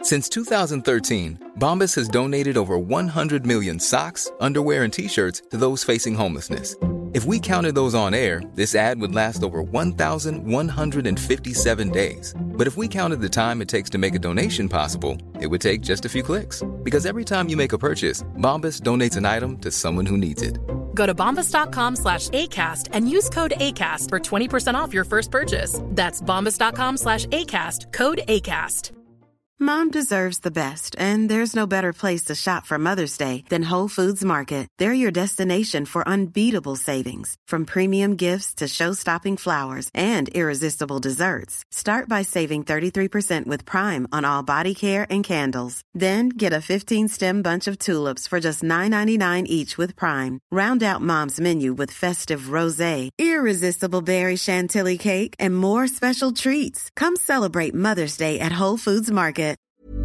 Since 2013, Bombas has donated over 100 million socks, underwear, and T-shirts to those facing homelessness. If we counted those on air, this ad would last over 1,157 days. But if we counted the time it takes to make a donation possible, it would take just a few clicks. Because every time you make a purchase, Bombas donates an item to someone who needs it. Go to bombas.com/ACAST and use code ACAST for 20% off your first purchase. That's bombas.com/ACAST, code ACAST. Mom deserves the best, and there's no better place to shop for Mother's Day than Whole Foods Market. They're your destination for unbeatable savings, from premium gifts to show-stopping flowers and irresistible desserts. Start by saving 33% with Prime on all body care and candles. Then get a 15-stem bunch of tulips for just $9.99 each with Prime. Round out Mom's menu with festive rosé, irresistible berry chantilly cake, and more special treats. Come celebrate Mother's Day at Whole Foods Market.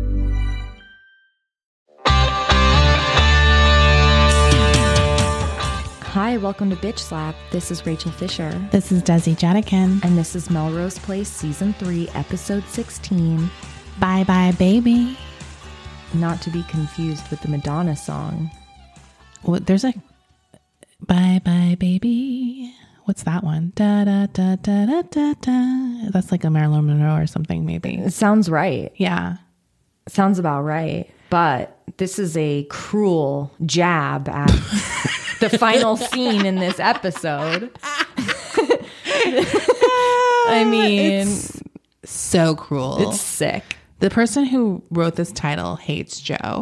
Hi, welcome to Bitch Slap. This is Rachel Fisher. This is Desi Jetikin. And this is Melrose Place Season 3, Episode 16. Bye Bye Baby. Not to be confused with the Madonna song. Well, there's a Bye Bye Baby. What's that one? Da da da da da da da. That's like a Marilyn Monroe or something, maybe. It sounds right. Yeah. Sounds about right. But this is a cruel jab at the final scene in this episode. I mean, it's so cruel. It's sick. The person who wrote this title hates Joe.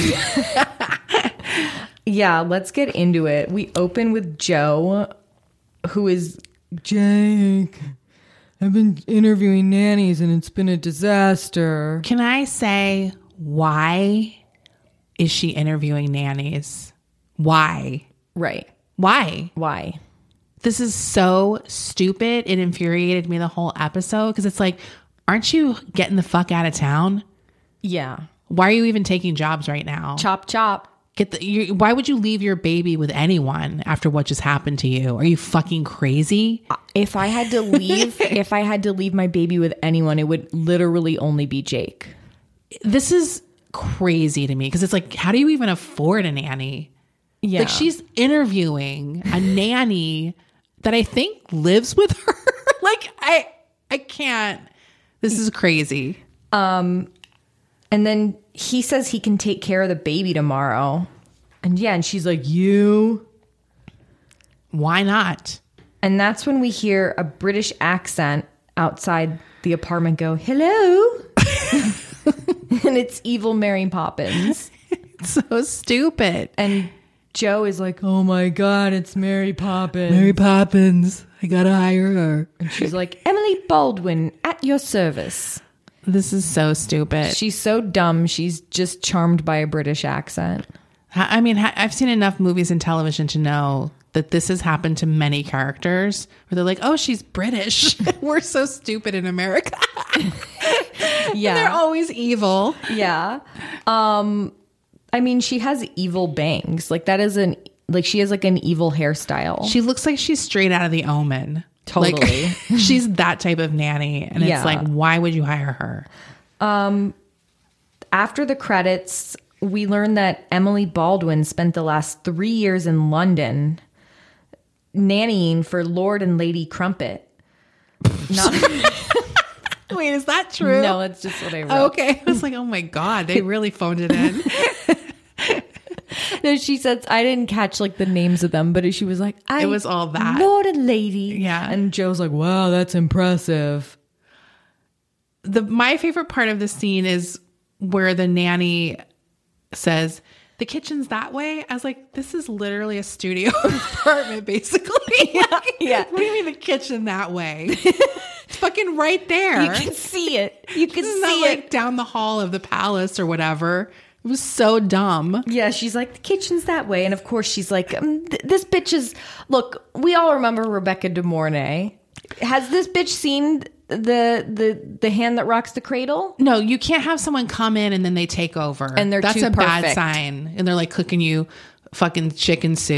Yeah, let's get into it. We open with Joe, who is, Jake, I've been interviewing nannies and it's been a disaster. Can I say, why is she interviewing nannies? Why? Right. Why? This is so stupid. It infuriated me the whole episode because it's like, aren't you getting the fuck out of town? Yeah. Why are you even taking jobs right now? Chop, chop. Why would you leave your baby with anyone after what just happened to you? Are you fucking crazy? If I had to leave, my baby with anyone, it would literally only be Jake. This is crazy to me because it's like, how do you even afford a nanny? Yeah. Like, she's interviewing a nanny that I think lives with her. Like, I can't. This is crazy. And then he says he can take care of the baby tomorrow. And she's like, you? Why not? And that's when we hear a British accent outside the apartment go, hello? And it's evil Mary Poppins. It's so stupid. And Joe is like, oh my God, it's Mary Poppins. Mary Poppins. I gotta hire her. And she's like, Emily Baldwin, at your service. This is so stupid. She's so dumb. She's just charmed by a British accent. I mean, I've seen enough movies and television to know that this has happened to many characters where they're like, oh, she's British. We're so stupid in America. Yeah. They're always evil. Yeah. I mean, she has evil bangs. Like she has like an evil hairstyle. She looks like she's straight out of The Omen. Totally. Like, she's that type of nanny. And it's like, why would you hire her? After the credits, we learn that Emily Baldwin spent the last 3 years in London nannying for Lord and Lady Crumpet. Wait, is that true? No, it's just what I wrote. Okay. I was like, oh my God, they really phoned it in. No, she said, I didn't catch like the names of them, but she was like, it was all that. Lord and Lady. Yeah. And Joe's like, wow, that's impressive. My favorite part of the scene is where the nanny says, the kitchen's that way. I was like, this is literally a studio apartment, basically. Yeah. What do you mean the kitchen that way? It's fucking right there. You can see it. You can It's see not it. like down the hall of the palace or whatever. It was so dumb. Yeah, she's like, the kitchen's that way. And of course she's like, this bitch is, look, we all remember Rebecca De Mornay. Has this bitch seen the hand that rocks the cradle? No, you can't have someone come in and then they take over. And they're That's too a bad perfect. sign. And they're like cooking you fucking chicken soup.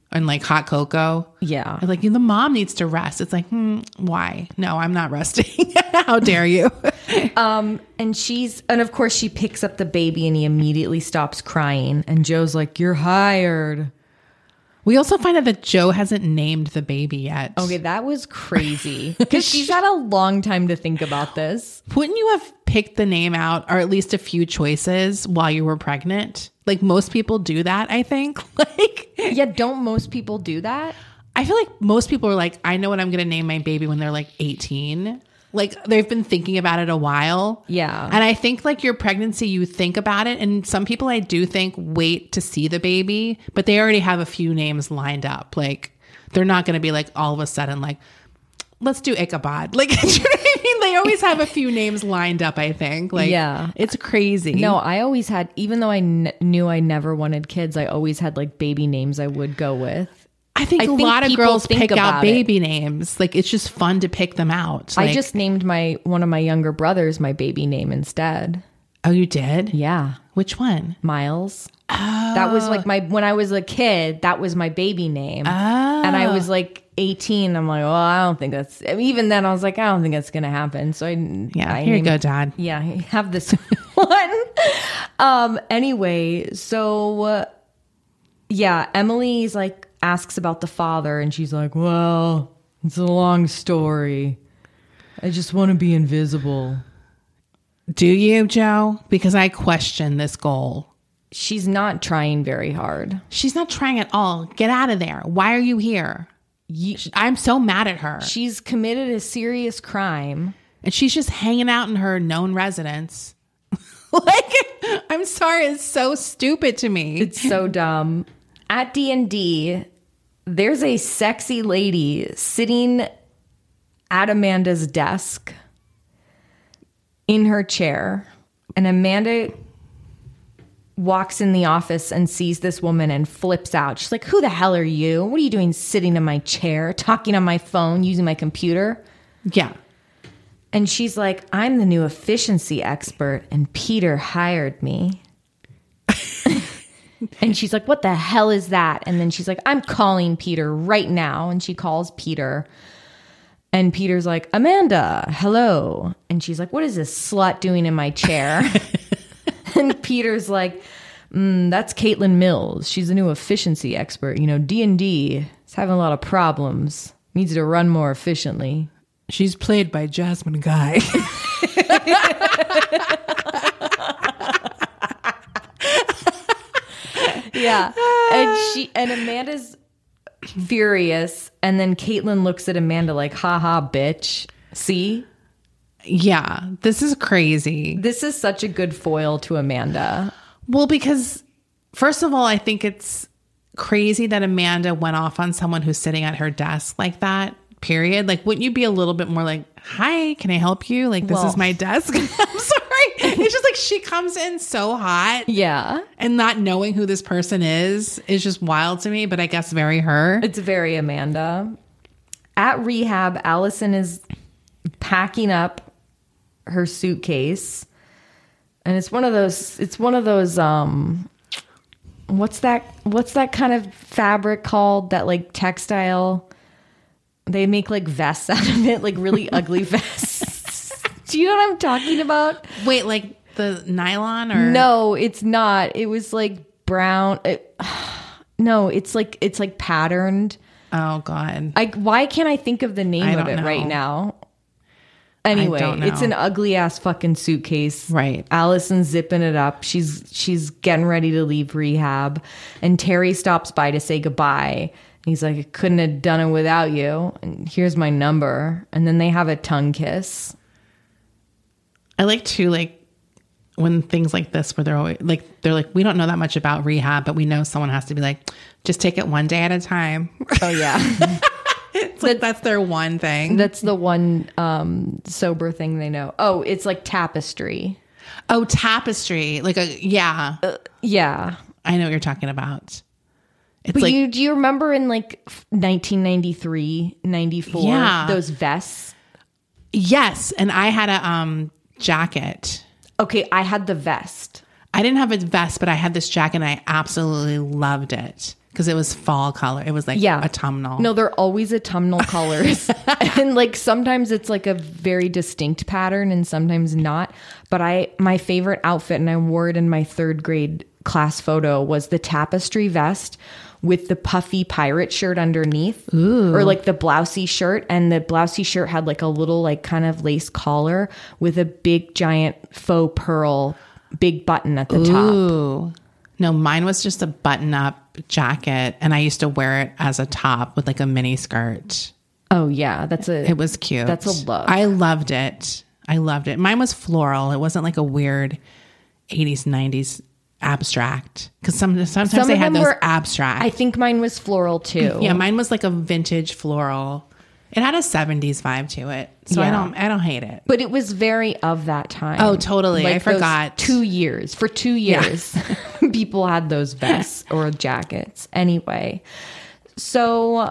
and like hot cocoa. Yeah. Like the mom needs to rest. It's like, why? No, I'm not resting. How dare you? And of course she picks up the baby and he immediately stops crying. And Joe's like, you're hired. We also find out that Joe hasn't named the baby yet. Okay, that was crazy. Because she's had a long time to think about this. Wouldn't you have picked the name out, or at least a few choices, while you were pregnant? Like most people do that, I think. Yeah, don't most people do that? I feel like most people are like, I know what I'm going to name my baby when they're like 18. Like they've been thinking about it a while. Yeah. And I think like your pregnancy, you think about it. And some people I do think wait to see the baby, but they already have a few names lined up. Like they're not going to be like all of a sudden like, let's do Ichabod. Like, you know what I mean? They always have a few names lined up, I think. Like, yeah, it's crazy. No, I always had, even though I knew I never wanted kids, I always had like baby names I would go with. I think a lot of girls pick out baby names. Like it's just fun to pick them out. Like, I just named one of my younger brothers my baby name instead. Oh, you did? Yeah. Which one? Miles. Oh. That was like when I was a kid, that was my baby name. Oh. And I was like 18. I'm like, well, I don't think that's, even then I was like, I don't think that's going to happen. So here you go, Dad. Yeah. I have this one. Anyway, so yeah, Emily's like, asks about the father and she's like, well, it's a long story. I just want to be invisible. Do you, Joe? Because I question this goal. She's not trying very hard. She's not trying at all. Get out of there. Why are you here? I'm so mad at her. She's committed a serious crime. And she's just hanging out in her known residence. Like, I'm sorry. It's so stupid to me. It's so dumb. At D&D, there's a sexy lady sitting at Amanda's desk in her chair. And Amanda walks in the office and sees this woman and flips out. She's like, who the hell are you? What are you doing sitting in my chair, talking on my phone, using my computer? Yeah. And she's like, I'm the new efficiency expert and Peter hired me. And she's like, what the hell is that? And then she's like, I'm calling Peter right now. And she calls Peter. And Peter's like, Amanda, hello. And she's like, what is this slut doing in my chair? And Peter's like, that's Caitlin Mills. She's a new efficiency expert. You know, D&D is having a lot of problems. Needs to run more efficiently. She's played by Jasmine Guy. Yeah. And Amanda's furious. And then Caitlin looks at Amanda like, haha, bitch. See? Yeah. This is crazy. This is such a good foil to Amanda. Well, because first of all, I think it's crazy that Amanda went off on someone who's sitting at her desk like that, period. Like, wouldn't you be a little bit more like, hi, can I help you? Like, this is my desk. I'm sorry. It's just like she comes in so hot. Yeah. And not knowing who this person is just wild to me, but I guess very her. It's very Amanda. At rehab, Allison is packing up her suitcase. And it's one of those what's that kind of fabric called, that like textile? They make like vests out of it, like really ugly vests. Do you know what I'm talking about? Wait, like the nylon or? No, it's not. It was like brown. No, it's like patterned. Oh God. Why can't I think of the name of it right now? Anyway, it's an ugly ass fucking suitcase. Right. Allison's zipping it up. She's getting ready to leave rehab. And Terry stops by to say goodbye. He's like, I couldn't have done it without you. And here's my number. And then they have a tongue kiss. I like to like when things like this where they're like, we don't know that much about rehab, but we know someone has to be like, just take it one day at a time. Oh yeah. It's like that's their one thing. That's the one sober thing they know. Oh, it's like tapestry. Oh, tapestry. Like yeah. Yeah. I know what you're talking about. It's but like, do you remember in like 1993, 94, those vests? Yes. And I had a jacket. Okay, I had the vest. I didn't have a vest, but I had this jacket and I absolutely loved it. Because it was fall color. It was like autumnal. No, they're always autumnal colors. And like sometimes it's like a very distinct pattern and sometimes not. But my favorite outfit, and I wore it in my 3rd grade class photo, was the tapestry vest with the puffy pirate shirt underneath. Ooh. Or like the blousey shirt. And the blousey shirt had like a little like kind of lace collar with a big giant faux pearl big button at the top. Ooh. No, mine was just a button-up jacket, and I used to wear it as a top with like a mini skirt. Oh yeah, it was cute. That's a look. I loved it. Mine was floral. It wasn't like a weird 80s, 90s abstract. Because sometimes they had those abstract. I think mine was floral too. Yeah, mine was like a vintage floral. It had a 70s vibe to it. So Yeah. I don't hate it. But it was very of that time. Oh, totally. I forgot. 2 years. For 2 years, people had those vests or jackets. Anyway. So,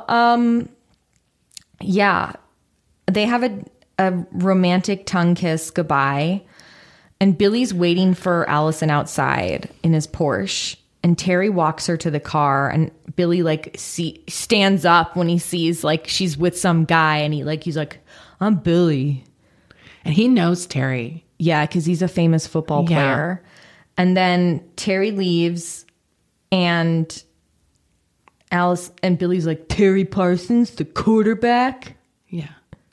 they have a romantic tongue kiss goodbye. And Billy's waiting for Allison outside in his Porsche. And Terry walks her to the car, and Billy stands up when he sees like she's with some guy, and he's like, I'm Billy. And he knows Terry. Yeah, because he's a famous football player. And then Terry leaves, and Alice and Billy's like, Terry Parsons, the quarterback. Yeah.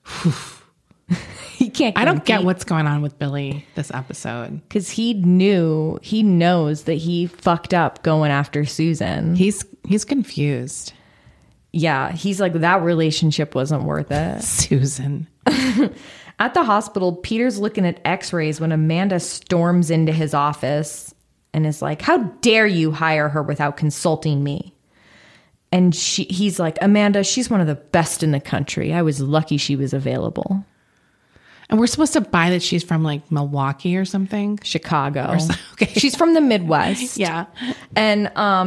He can't. I don't get what's going on with Billy this episode. Because he knows that he fucked up going after Susan. He's confused. Yeah, he's like, that relationship wasn't worth it. Susan. At the hospital, Peter's looking at x-rays when Amanda storms into his office and is like, how dare you hire her without consulting me? And he's like, Amanda, she's one of the best in the country. I was lucky she was available. And we're supposed to buy that she's from like Milwaukee or something. Chicago. Okay. She's from the Midwest. Yeah. And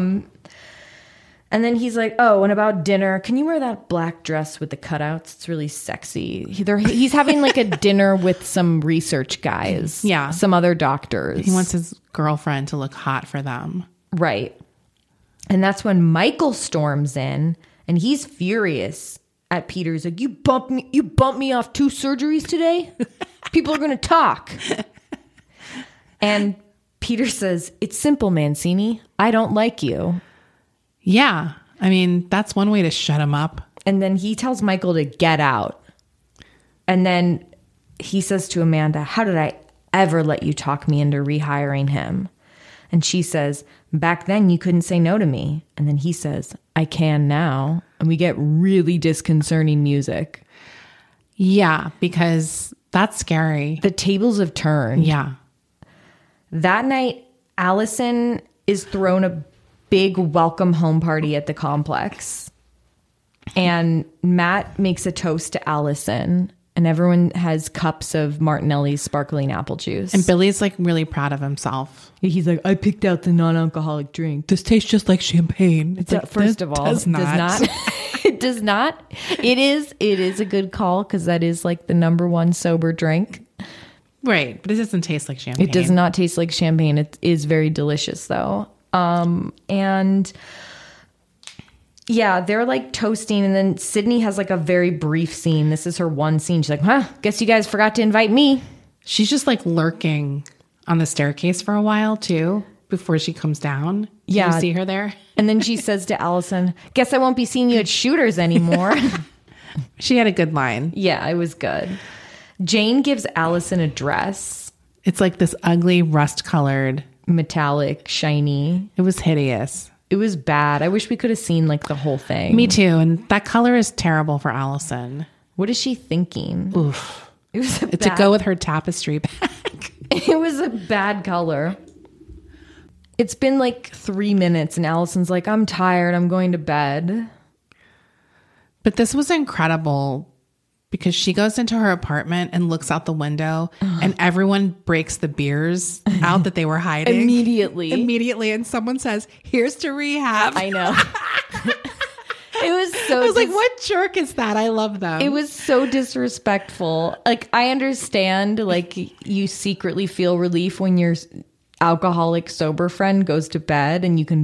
then he's like, oh, and about dinner, can you wear that black dress with the cutouts? It's really sexy. He's having like a dinner with some research guys. Yeah. Some other doctors. He wants his girlfriend to look hot for them. Right. And that's when Michael storms in, and he's furious at Peter. He's like, you bumped me off 2 surgeries today? People are going to talk. And Peter says, it's simple, Mancini. I don't like you. Yeah. I mean, that's one way to shut him up. And then he tells Michael to get out. And then he says to Amanda, how did I ever let you talk me into rehiring him? And she says, back then you couldn't say no to me. And then he says, I can now. And we get really disconcerting music. Yeah, because that's scary. The tables have turned. Yeah. That night, Allison is thrown a big welcome home party at the complex. And Matt makes a toast to Allison. And everyone has cups of Martinelli's sparkling apple juice. And Billy's like really proud of himself. He's like, I picked out the non-alcoholic drink. This tastes just like champagne. It's like, first of all, does not. It does not. It is a good call because that is like the number one sober drink. Right. But it doesn't taste like champagne. It does not taste like champagne. It is very delicious though. And yeah, they're like toasting, and then Sydney has like a very brief scene. This is her one scene. She's like, guess you guys forgot to invite me. She's just like lurking on the staircase for a while too, before she comes down. Do Yeah. you see her there? And then she says to Allison, guess I won't be seeing you at Shooters anymore. She had a good line. Yeah, it was good. Jane gives Allison a dress. It's like this ugly rust-colored. Metallic, shiny. It was hideous. It was bad. I wish we could have seen like the whole thing. Me too. And that color is terrible for Allison. What is she thinking? Oof. It was To go with her tapestry bag. It was a bad color. It's been like 3 minutes and Allison's like, I'm tired. I'm going to bed. But this was incredible because she goes into her apartment and looks out the window and everyone breaks the beers out that they were hiding. Immediately. And someone says, here's to rehab. I know. It was so... I was like, what jerk is that? I love them. It was so disrespectful. Like, I understand, like, you secretly feel relief when your alcoholic sober friend goes to bed and you can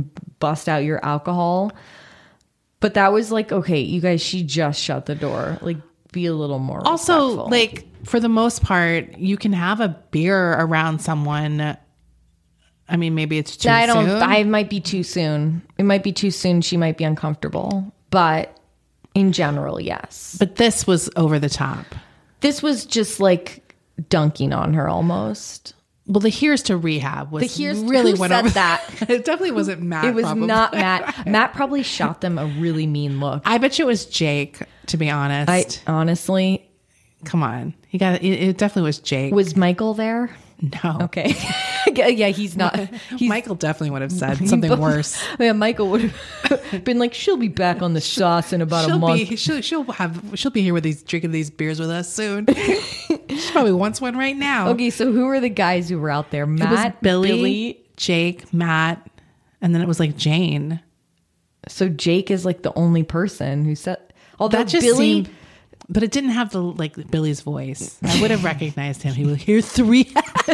bust out your alcohol. But that was like, okay, you guys, she just shut the door. Like, be a little more Also, respectful. like, for the most part, you can have a beer around someone. I mean, maybe it's too soon. I might be too soon. It might be too soon. She might be uncomfortable. But in general, yes. But this was over the top. This was just like dunking on her almost. Well, the Here's to Rehab was Who really went said over that? It definitely wasn't Matt. It was probably. not Matt. Matt probably shot them a really mean look. I bet you it was Jake, to be honest. I honestly, Come on. It definitely was Jake. was Michael there? No. Okay. Yeah, he's not. Michael definitely would have said something worse. Yeah, Michael would have been like, she'll be back on the sauce in about a month. She'll be here with drinking these beers with us soon. She probably wants one right now. Okay, so who were the guys who were out there? It Matt, was Billy, Jake, Matt, and then it was like Jane. So Jake is like the only person who said. Although That just Billy, seemed, but it didn't have the like Billy's voice. I would have recognized him. He was Here's three.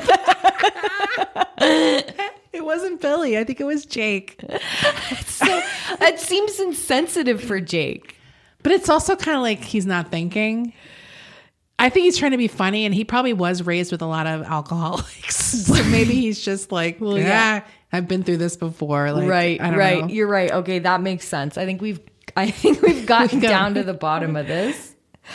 It wasn't Billy. I think it was Jake. so it seems insensitive for Jake. But it's also kind of like he's not thinking. I think he's trying to be funny, and he probably was raised with a lot of alcoholics. So maybe he's just like, well, yeah, I've been through this before. Like, Right, I don't right. know. You're right. Okay, that makes sense. I think we've gotten down to the bottom of this.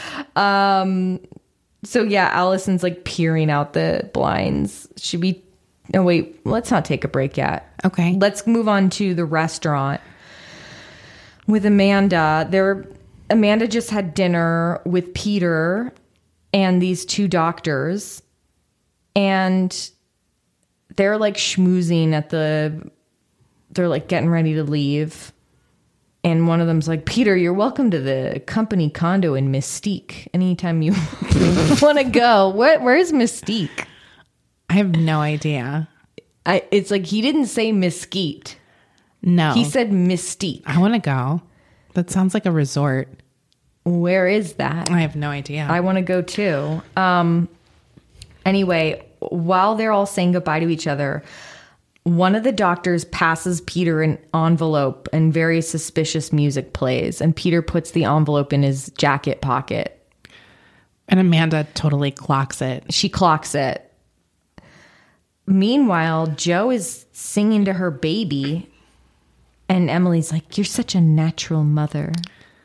So yeah, Allison's like peering out the blinds. Oh wait, let's not take a break yet. Okay. Let's move on to the restaurant with Amanda. Amanda just had dinner with Peter and these two doctors, and they're like schmoozing they're like getting ready to leave. And one of them's like, Peter, you're welcome to the company condo in Mystique anytime you want to go. Where's Mystique? I have no idea. It's like he didn't say Mesquite. No. He said Mystique. I want to go. That sounds like a resort. Where is that? I have no idea. I want to go too. Anyway, while they're all saying goodbye to each other, one of the doctors passes Peter an envelope and very suspicious music plays. And Peter puts the envelope in his jacket pocket. And Amanda totally clocks it. She clocks it. Meanwhile, Joe is singing to her baby. And Emily's like, you're such a natural mother.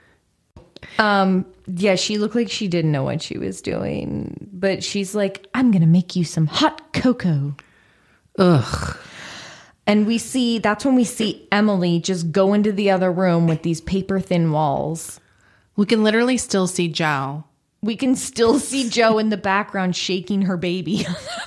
Yeah, she looked like she didn't know what she was doing. But she's like, I'm going to make you some hot cocoa. Ugh. And that's when we see Emily just go into the other room with these paper thin walls. We can literally still see Joe. We can still see Joe in the background shaking her baby.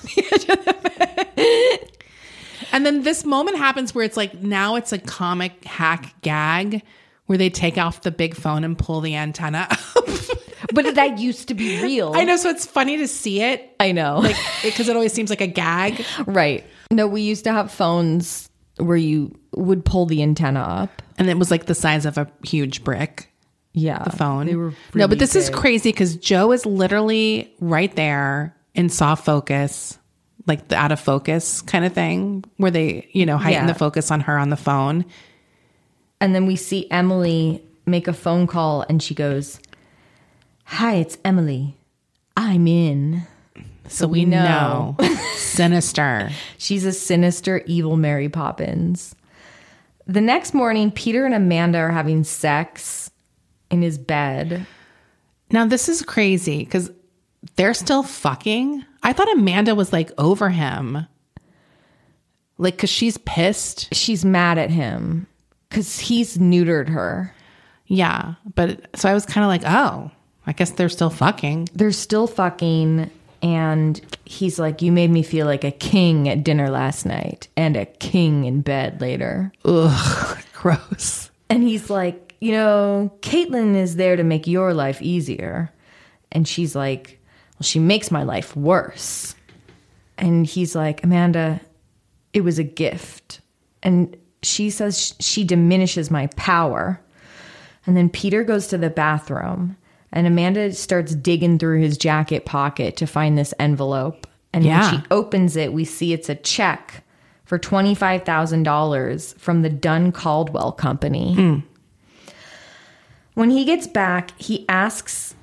And then this moment happens where it's like, now it's a comic hack gag where they take off the big phone and pull the antenna up. But that used to be real. I know, so it's funny to see it. I know. Like, because it always seems like a gag. Right. No, we used to have phones where you would pull the antenna up. And it was like the size of a huge brick. Yeah. The phone. They were No, but this is big. crazy because Joe is literally right there in soft focus, like the out of focus kind of thing, where they, heighten Yeah. the focus on her on the phone. And then we see Emily make a phone call and she goes, hi, it's Emily. I'm in. So we know. Sinister. She's a sinister, evil Mary Poppins. The next morning, Peter and Amanda are having sex in his bed. Now, this is crazy because they're still fucking. I thought Amanda was like over him. Like, because she's pissed. She's mad at him because he's neutered her. Yeah. But so I was kind of like, oh, I guess they're still fucking. They're still fucking. And he's like, you made me feel like a king at dinner last night and a king in bed later. Ugh, gross. And he's like, Caitlin is there to make your life easier. And she's like, well, she makes my life worse. And he's like, Amanda, it was a gift. And she says she diminishes my power. And then Peter goes to the bathroom. And Amanda starts digging through his jacket pocket to find this envelope. And Yeah. when she opens it, we see it's a check for $25,000 from the Dunn Caldwell Company. When he gets back, she asks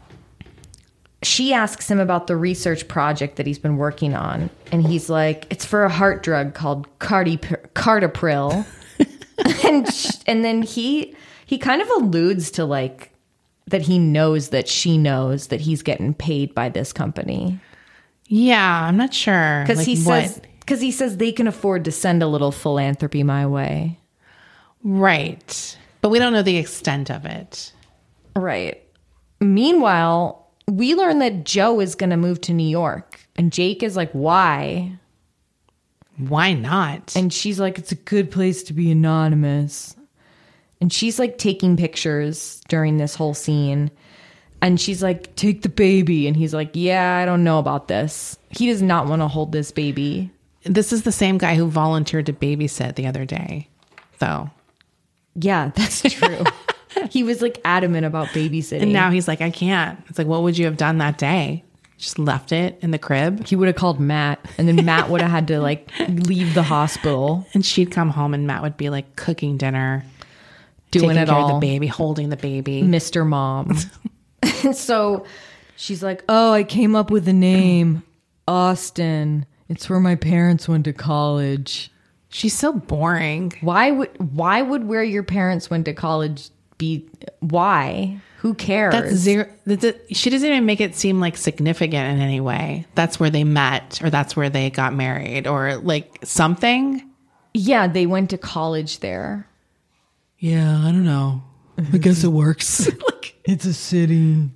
him about the research project that he's been working on. And he's like, it's for a heart drug called Cardapril. and then he kind of alludes to like that he knows that she knows that he's getting paid by this company. Yeah, I'm not sure. Because he says they can afford to send a little philanthropy my way. Right. But we don't know the extent of it. Right. Meanwhile, we learn that Joe is going to move to New York. And Jake is like, why? Why not? And she's like, it's a good place to be anonymous. And she's like taking pictures during this whole scene. And she's like, take the baby. And he's like, yeah, I don't know about this. He does not want to hold this baby. This is the same guy who volunteered to babysit the other day, though. Yeah, that's true. He was like adamant about babysitting. And now he's like, I can't. It's like, what would you have done that day? Just left it in the crib? He would have called Matt, and then Matt would have had to like leave the hospital. And she'd come home and Matt would be like cooking dinner, doing taking it care all. of the baby, holding the baby. Mr. Mom. So she's like, oh, I came up with a name. Austin. It's where my parents went to college. She's so boring. Why would where your parents went to college be? Why? Who cares? That's zero. She doesn't even make it seem like significant in any way. That's where they met, or that's where they got married, or like something. Yeah, they went to college there. Yeah, I don't know. I guess it works. It's a city.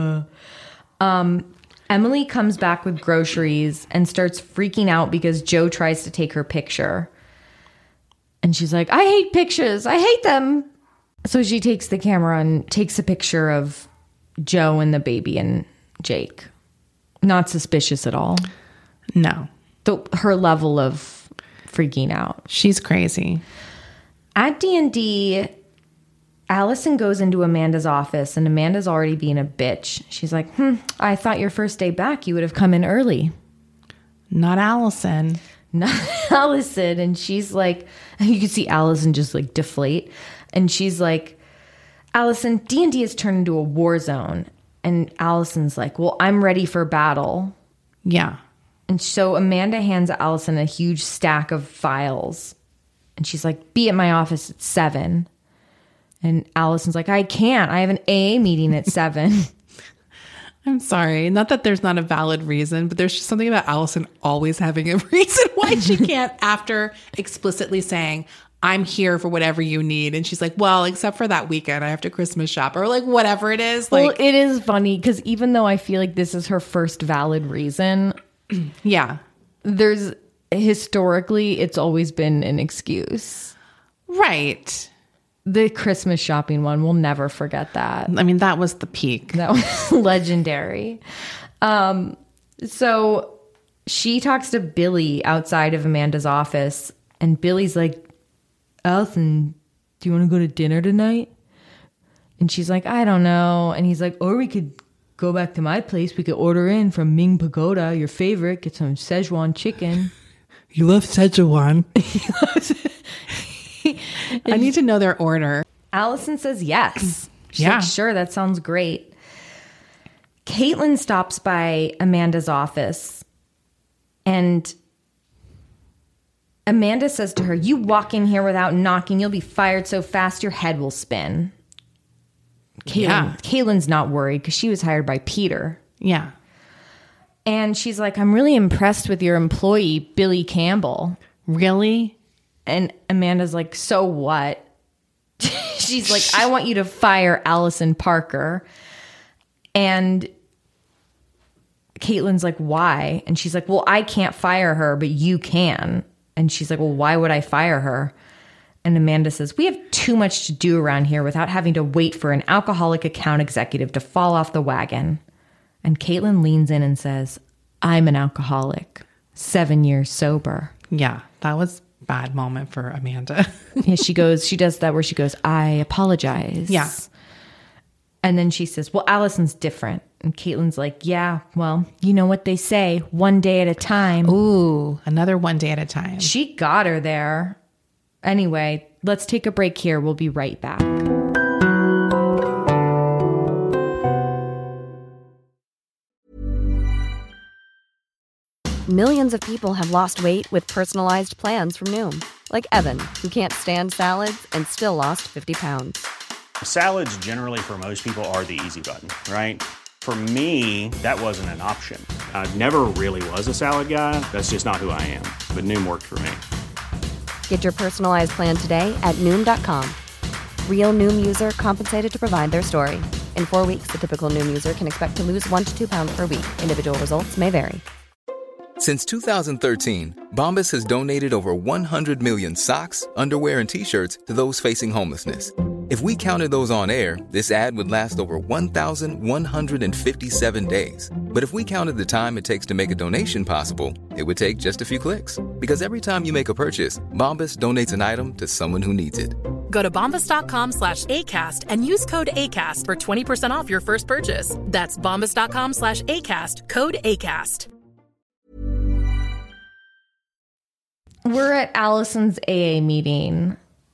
Emily comes back with groceries and starts freaking out because Joe tries to take her picture. And she's like, I hate pictures. I hate them. So she takes the camera and takes a picture of Joe and the baby and Jake. Not suspicious at all. No. Her level of freaking out. She's crazy. At D&D, Allison goes into Amanda's office, and Amanda's already being a bitch. She's like, I thought your first day back you would have come in early. Not Allison. Not Allison. And she's like, you can see Allison just like deflate. And she's like, Allison, D&D has turned into a war zone. And Allison's like, well, I'm ready for battle. Yeah. And so Amanda hands Allison a huge stack of files. And she's like, be at my office at 7. And Allison's like, I can't. I have an AA meeting at 7. I'm sorry. Not that there's not a valid reason, but there's just something about Allison always having a reason why she can't, after explicitly saying, I'm here for whatever you need. And she's like, well, except for that weekend, I have to Christmas shop, or like whatever it is. Well, Like, it is funny because even though I feel like this is her first valid reason, yeah, there's historically, it's always been an excuse. right. The Christmas shopping one, we'll never forget that. I mean, that was the peak. That was legendary. So she talks to Billy outside of Amanda's office, and Billy's like, Allison, do you want to go to dinner tonight? And she's like, I don't know. And he's like, or we could go back to my place. We could order in from Ming Pagoda, your favorite, get some Szechuan chicken. You love Szechuan. I need to know their order. Allison says yes. She's Yeah. like, sure, that sounds great. Caitlin stops by Amanda's office, and Amanda says to her, you walk in here without knocking, you'll be fired so fast your head will spin. Caitlin's not worried because she was hired by Peter. Yeah. And she's like, I'm really impressed with your employee, Billy Campbell. Really? And Amanda's like, so what? She's like, I want you to fire Allison Parker. And Caitlin's like, why? And she's like, well, I can't fire her, but you can. And she's like, well, why would I fire her? And Amanda says, we have too much to do around here without having to wait for an alcoholic account executive to fall off the wagon. And Caitlin leans in and says, I'm an alcoholic, 7 years sober. Yeah. That was a bad moment for Amanda. Yeah, she does that where she goes, I apologize. Yeah. And then she says, well, Allison's different. And Caitlin's like, yeah, well, you know what they say, one day at a time. Ooh, another one day at a time. She got her there. Anyway, let's take a break here. We'll be right back. Millions of people have lost weight with personalized plans from Noom. Like Evan, who can't stand salads and still lost 50 pounds. Salads generally for most people are the easy button, right? For me, that wasn't an option. I never really was a salad guy. That's just not who I am. But Noom worked for me. Get your personalized plan today at Noom.com. Real Noom user compensated to provide their story. In 4 weeks, the typical Noom user can expect to lose 1 to 2 pounds per week. Individual results may vary. Since 2013, Bombas has donated over 100 million socks, underwear, and T-shirts to those facing homelessness. If we counted those on air, this ad would last over 1,157 days. But if we counted the time it takes to make a donation possible, it would take just a few clicks. Because every time you make a purchase, Bombas donates an item to someone who needs it. Go to bombas.com/ACAST and use code ACAST for 20% off your first purchase. That's bombas.com/ACAST, code ACAST. We're at Allison's AA meeting,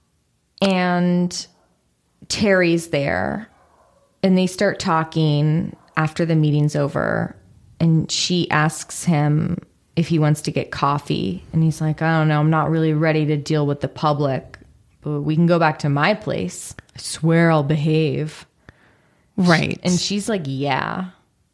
and Terry's there, and they start talking after the meeting's over, and she asks him if he wants to get coffee, and he's like, I don't know, I'm not really ready to deal with the public, but we can go back to my place. I swear I'll behave. Right. And she's like, yeah.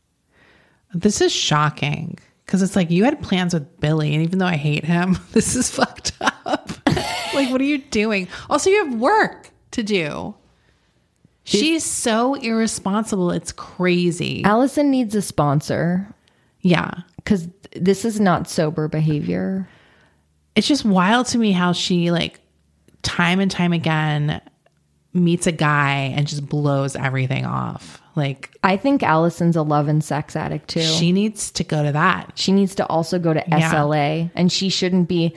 This is shocking. Because it's like, you had plans with Billy, and even though I hate him, this is fucked up. Like, what are you doing? Also, you have work to do. She's so irresponsible. It's crazy. Allison needs a sponsor. Yeah. Because this is not sober behavior. It's just wild to me how she, like, time and time again meets a guy and just blows everything off. Like, I think Allison's a love and sex addict too. She needs to go to that. She needs to also go to SLA, and she shouldn't be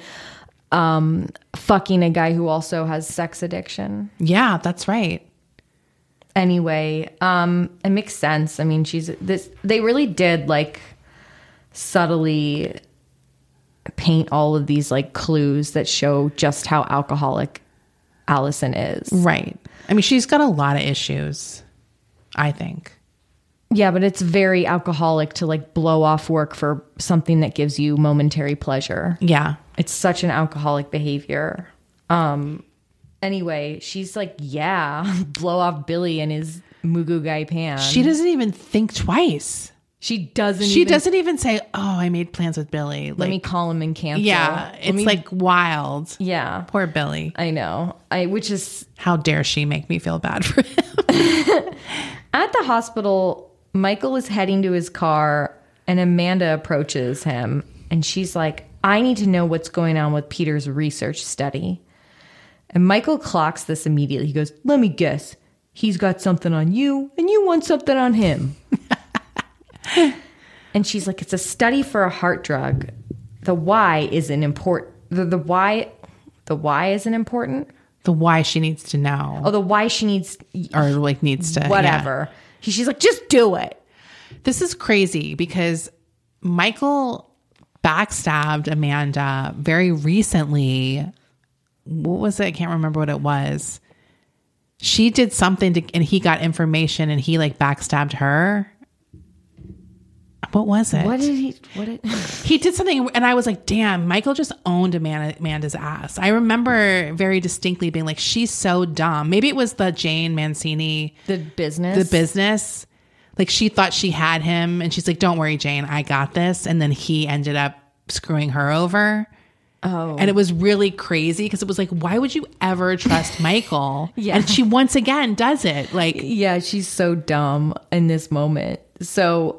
fucking a guy who also has sex addiction. Yeah, that's right. Anyway, it makes sense. I mean, they really did like subtly paint all of these like clues that show just how alcoholic Allison is. Right. I mean, she's got a lot of issues, I think. Yeah, but it's very alcoholic to like blow off work for something that gives you momentary pleasure. Yeah. It's such an alcoholic behavior. Anyway, she's like, yeah, blow off Billy and his Mugu Guy pan. She doesn't even think twice. She doesn't even say, oh, I made plans with Billy. Let me call him and cancel. Yeah, it's like wild. Yeah. Poor Billy. I know. Which is... How dare she make me feel bad for him? At the hospital, Michael is heading to his car, and Amanda approaches him, and she's like, I need to know what's going on with Peter's research study. And Michael clocks this immediately. He goes, let me guess. He's got something on you, and you want something on him. And she's like, it's a study for a heart drug. The why isn't important. The why isn't important. The why she needs to know. Oh, the why she needs, or like needs to, whatever. Yeah. She's like, just do it. This is crazy because Michael backstabbed Amanda very recently. What was it? I can't remember what it was. She did something and he got information and he like backstabbed her. What was it? He did something and I was like, damn, Michael just owned Amanda's ass. I remember very distinctly being like, she's so dumb. Maybe it was the Jane Mancini. The business. Like she thought she had him and she's like, don't worry, Jane, I got this. And then he ended up screwing her over. Oh. And it was really crazy because it was like, why would you ever trust Michael? Yeah. And she once again does it. Like, yeah, she's so dumb in this moment. So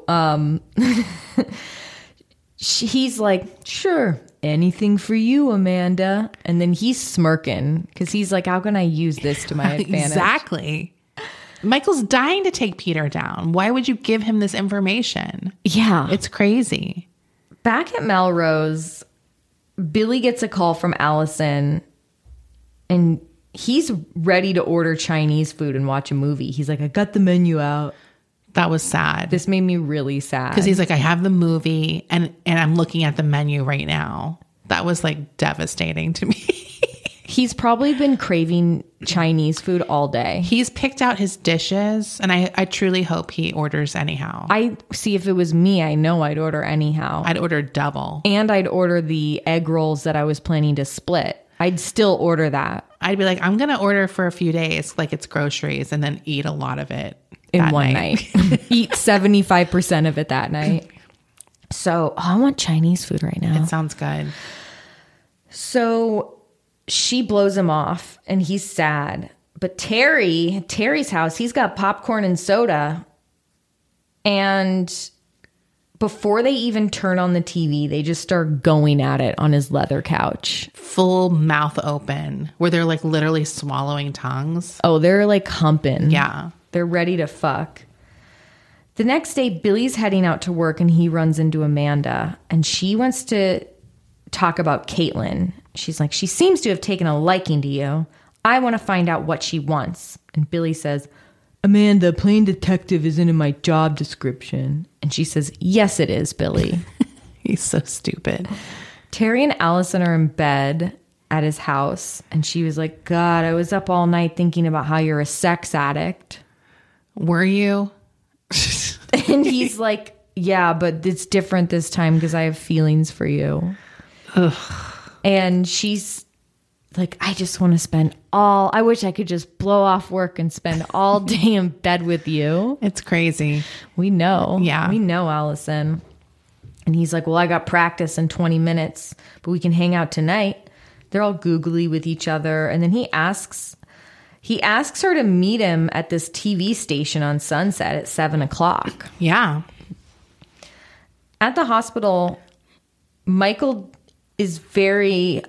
he's like, sure, anything for you, Amanda. And then he's smirking because he's like, how can I use this to my advantage? Exactly. Michael's dying to take Peter down. Why would you give him this information? Yeah. It's crazy. Back at Melrose, Billy gets a call from Allison and he's ready to order Chinese food and watch a movie. He's like, I got the menu out. That was sad. This made me really sad. Because he's like, I have the movie and I'm looking at the menu right now. That was like devastating to me. He's probably been craving Chinese food all day. He's picked out his dishes, and I truly hope he orders anyhow. I see, if it was me, I know I'd order anyhow. I'd order double. And I'd order the egg rolls that I was planning to split. I'd still order that. I'd be like, I'm going to order for a few days, like it's groceries, and then eat a lot of it in one night. Eat 75% of it that night. So, I want Chinese food right now. It sounds good. So she blows him off and he's sad. But Terry's house, he's got popcorn and soda. And before they even turn on the TV, they just start going at it on his leather couch. Full mouth open, where they're like literally swallowing tongues. Oh, they're like humping. Yeah. They're ready to fuck. The next day, Billy's heading out to work and he runs into Amanda. And she wants to talk about Caitlin. She's like, she seems to have taken a liking to you. I want to find out what she wants. And Billy says, Amanda, playing detective isn't in my job description. And she says, yes, it is, Billy. He's so stupid. Terry and Allison are in bed at his house. And she was like, God, I was up all night thinking about how you're a sex addict. Were you? And he's like, yeah, but it's different this time because I have feelings for you. Ugh. And she's like, I just want to spend I wish I could just blow off work and spend all day in bed with you. It's crazy. We know. Yeah. We know, Allison. And he's like, well, I got practice in 20 minutes, but we can hang out tonight. They're all googly with each other. And then he asks her to meet him at this TV station on Sunset at 7:00. Yeah. At the hospital, Michael is very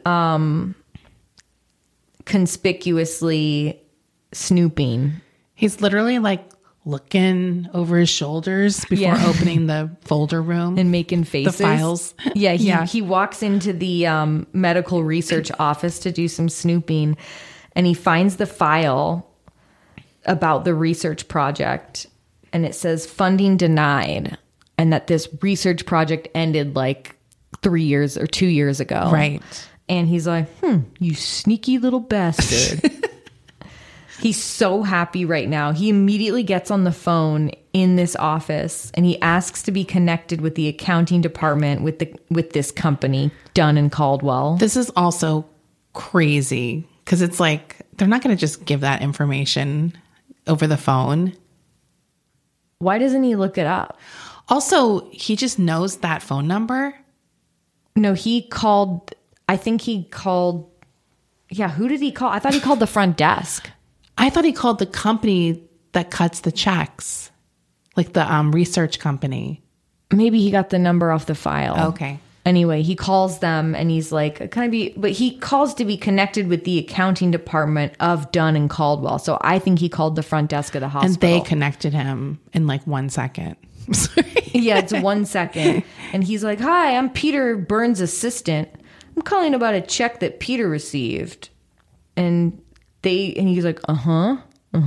conspicuously snooping. He's literally like looking over his shoulders before opening the folder room and making faces. The files. Yeah, he walks into the medical research office to do some snooping, and he finds the file about the research project, and it says funding denied, and that this research project ended like 3 years or 2 years ago. Right. And he's like, you sneaky little bastard. He's so happy right now. He immediately gets on the phone in this office and he asks to be connected with the accounting department with this company, Dunn and Caldwell. This is also crazy because it's like they're not going to just give that information over the phone. Why doesn't he look it up? Also, he just knows that phone number. No, he called. I think he called. Yeah, who did he call? I thought he called the front desk. I thought he called the company that cuts the checks, like the research company. Maybe he got the number off the file. Okay. Anyway, he calls them and he's like, can I be, but he calls to be connected with the accounting department of Dunn and Caldwell. So I think he called the front desk of the hospital. And they connected him in like 1 second. Yeah, it's 1 second. And he's like, hi, I'm Peter Burns' assistant. I'm calling about a check that Peter received. And he's like, oh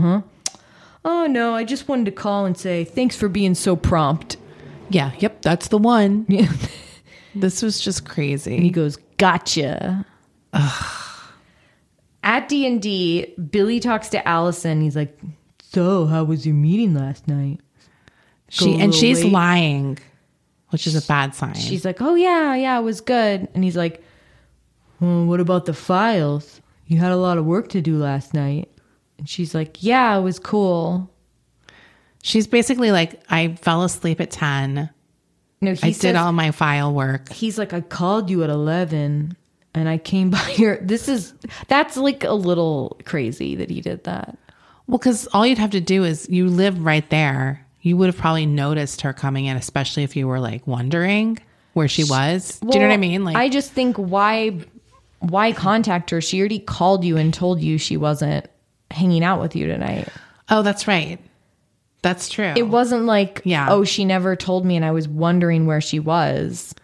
no, I just wanted to call and say, thanks for being so prompt. Yeah, yep, that's the one. Yeah. This was just crazy. And he goes, gotcha. Ugh. At D&D, Billy talks to Allison. He's like, so how was your meeting last night? She's lying, which is a bad sign. She's like, oh yeah, it was good. And he's like, well, what about the files? You had a lot of work to do last night. And she's like, yeah, it was cool. She's basically like, I fell asleep at 10. No, I did all my file work. He's like, I called you at 11 and I came by here. That's like a little crazy that he did that. Well, because all you'd have to do is you live right there. You would have probably noticed her coming in, especially if you were like wondering where she was. Do you know what I mean? Like, I just think why contact her? She already called you and told you she wasn't hanging out with you tonight. Oh, that's right. That's true. It wasn't like, oh, she never told me and I was wondering where she was.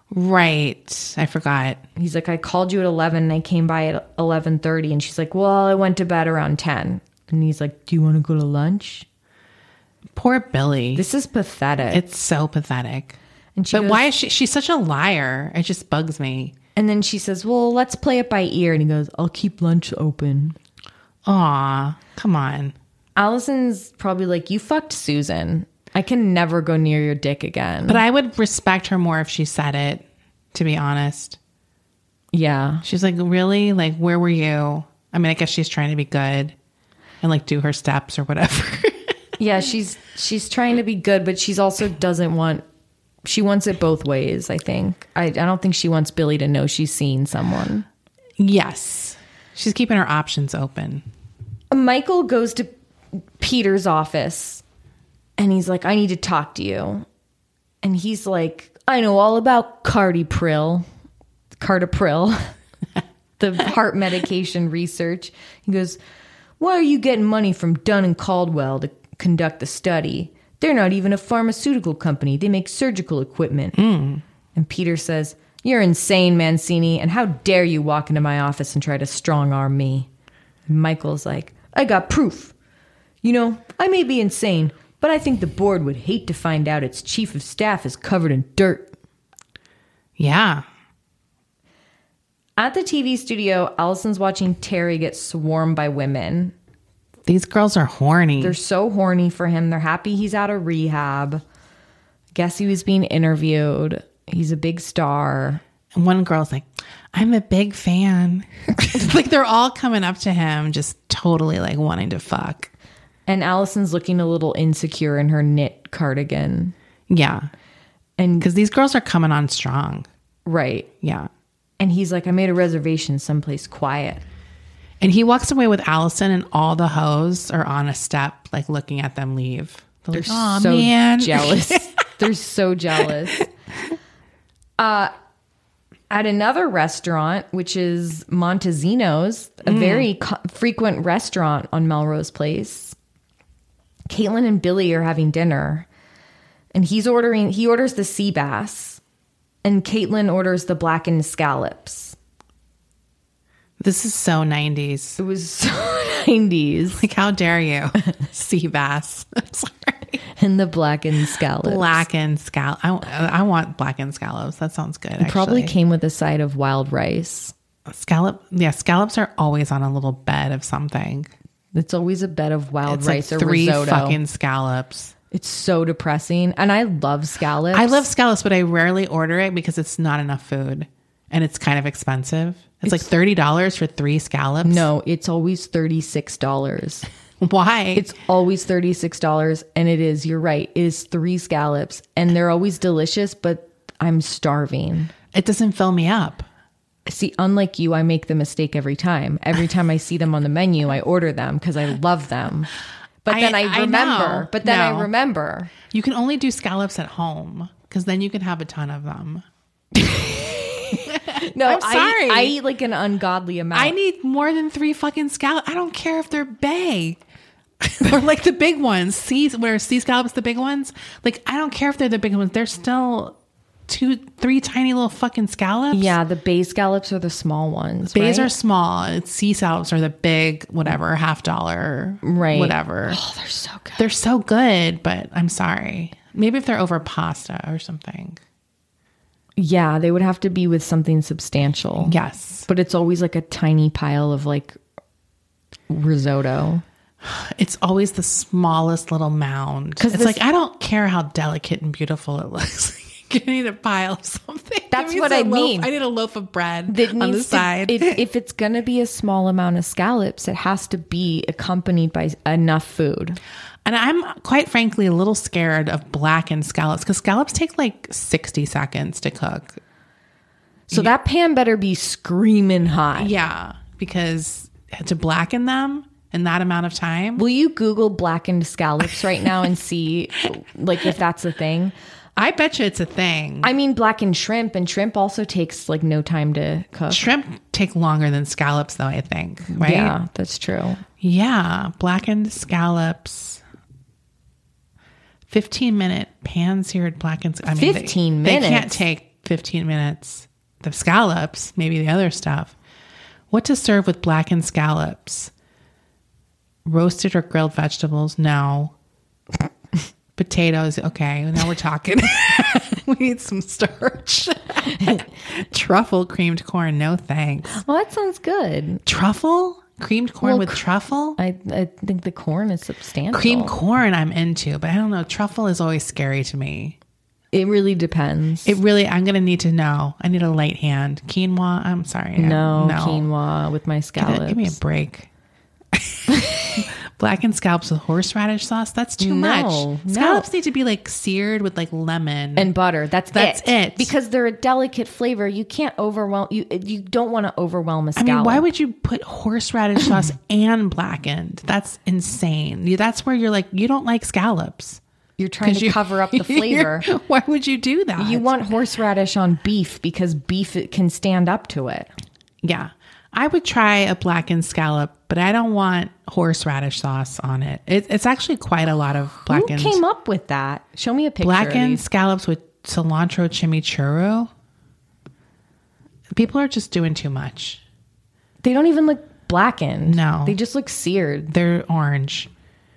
Right. I forgot. He's like, I called you at 11 and I came by at 11:30. And she's like, well, I went to bed around 10. And he's like, do you want to go to lunch? Poor Billy. This is pathetic. It's so pathetic. And she But goes, why is she's such a liar? It just bugs me. And then she says, well, let's play it by ear. And he goes, I'll keep lunch open. Aw, come on. Allison's probably like, you fucked Susan. I can never go near your dick again. But I would respect her more if she said it, to be honest. Yeah. She's like, really? Like, where were you? I mean, I guess she's trying to be good and like do her steps or whatever. Yeah, she's trying to be good, but she's also she wants it both ways, I think. I don't think she wants Billy to know she's seeing someone. Yes. She's keeping her options open. Michael goes to Peter's office and he's like, I need to talk to you. And he's like, I know all about Cardipril, the heart medication research. He goes, why are you getting money from Dunn and Caldwell to conduct the study? They're not even a pharmaceutical company. They make surgical equipment. And Peter says, you're insane, Mancini, and how dare you walk into my office and try to strong-arm me? And Michael's like, I got proof. You know, I may be insane, but I think the board would hate to find out its chief of staff is covered in dirt. Yeah. At the TV studio, Allison's watching Terry get swarmed by women. These girls are horny. They're so horny for him. They're happy he's out of rehab. Guess he was being interviewed. He's a big star. And one girl's like, I'm a big fan. Like they're all coming up to him, just totally like wanting to fuck. And Allison's looking a little insecure in her knit cardigan. Yeah. And because these girls are coming on strong. Right. Yeah. And he's like, I made a reservation someplace quiet. And he walks away with Allison and all the hoes are on a step, like looking at them leave. They're like, oh, so man. jealous. They're so jealous. At another restaurant, which is Montezino's, a very frequent restaurant on Melrose Place, Caitlin and Billy are having dinner. And he orders the sea bass. And Caitlin orders the blackened scallops. This is so 90s. It was so 90s. Like, how dare you? Sea bass. I'm sorry. And the blackened scallops. Blackened scallop. I want blackened scallops. That sounds good, actually. Probably came with a side of wild rice. Scallops are always on a little bed of something. It's always a bed of wild rice like or risotto. 3 fucking scallops. It's so depressing. And I love scallops. I love scallops, but I rarely order it because it's not enough food. And it's kind of expensive. It's like $30 for 3 scallops. No, it's always $36. Why? It's always $36. And it is, you're right. It is 3 scallops. And they're always delicious, but I'm starving. It doesn't fill me up. See, unlike you, I make the mistake every time. Every time I see them on the menu, I order them because I love them. But then I remember. I remember. You can only do scallops at home because then you can have a ton of them. No, I'm sorry. I eat like an ungodly amount. I need more than 3 fucking scallops. I don't care if they're bay or like the big ones. Sea scallops, the big ones. Like, I don't care if they're the big ones. They're still 2-3 tiny little fucking scallops. Yeah, the bay scallops are the small ones. Bays right? are small. Sea scallops are the big, whatever, $50, right? Whatever. Oh, they're so good. They're so good, but I'm sorry. Maybe if they're over pasta or something. Yeah, they would have to be with something substantial. Yes. But it's always like a tiny pile of like risotto. It's always the smallest little mound. It's like, I don't care how delicate and beautiful it looks. You need a pile of something. That's what I mean. I need a loaf of bread that on the side. If it's going to be a small amount of scallops, it has to be accompanied by enough food. And I'm quite frankly a little scared of blackened scallops because scallops take like 60 seconds to cook. So that pan better be screaming hot. Yeah, because to blacken them in that amount of time. Will you Google blackened scallops right now and see like if that's a thing? I bet you it's a thing. I mean, blackened shrimp, and shrimp also takes like no time to cook. Shrimp take longer than scallops though, I think, right? Yeah, that's true. Yeah, blackened scallops. 15-minute pan-seared blackened. 15 minutes? They can't take 15 minutes. The scallops, maybe the other stuff. What to serve with blackened scallops? Roasted or grilled vegetables? No. Potatoes? Okay, now we're talking. We need some starch. Truffle creamed corn? No thanks. Well, that sounds good. Truffle? Creamed corn with truffle? I think the corn is substantial. Creamed corn I'm into, but I don't know. Truffle is always scary to me. It really depends. I'm going to need to know. I need a light hand. Quinoa? I'm sorry. No. Quinoa with my scallops. Give me a break. Blackened scallops with horseradish sauce? That's too much. Scallops need to be like seared with like lemon. And butter. That's it. it. Because they're a delicate flavor. You can't overwhelm, you don't want to overwhelm a scallop. I mean, why would you put horseradish sauce and blackened? That's insane. That's where you're like, you don't like scallops. You're trying to cover up the flavor. Why would you do that? You want horseradish on beef because beef can stand up to it. Yeah. I would try a blackened scallop, but I don't want horseradish sauce on it. It's actually quite a lot of blackened. Who came up with that? Show me a picture. Blackened scallops with cilantro chimichurri. People are just doing too much. They don't even look blackened. No. They just look seared. They're orange.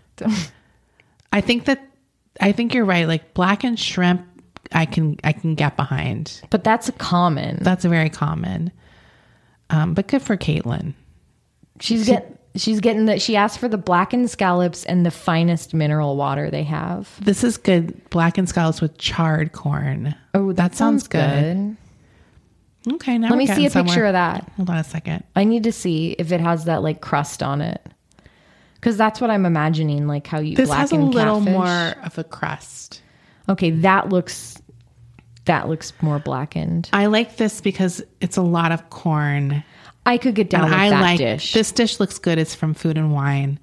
I think you're right. Like blackened shrimp, I can get behind. But that's common. That's very common. But good for Caitlin. She's getting that. She asked for the blackened scallops and the finest mineral water they have. This is good. Blackened scallops with charred corn. Oh, that sounds good. Okay, now let me see a picture of that. Hold on a second. I need to see if it has that like crust on it, because that's what I'm imagining. Like how you. This has a little catfish. more of a crust. Okay, that looks more blackened. I like this because it's a lot of corn. I could get down with that dish. This dish looks good. It's from Food and Wine.